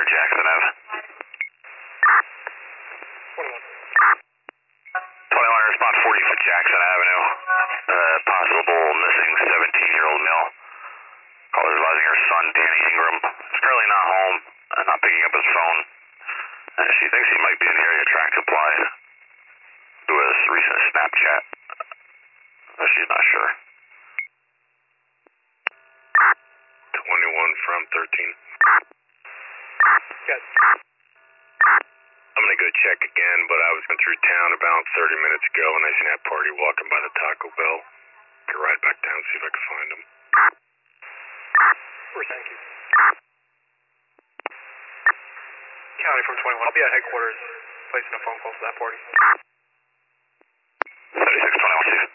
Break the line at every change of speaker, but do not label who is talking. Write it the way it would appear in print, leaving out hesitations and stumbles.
Jackson Ave. 21 respond 40 Jackson Avenue. Possible missing 17-year-old male. Caller advising her son, Danny Ingram, is currently not home, not picking up his phone. She thinks he might be in the area track supply to his recent Snapchat. She's not sure. 21 from 13.
Yes.
I'm going to go check again, but I was going through town about 30 minutes ago and I seen that party walking by the Taco Bell. Go right back down and see if I can find them.
Thank you. County from 21. I'll be at headquarters placing a phone call for that party.
7621, Chief.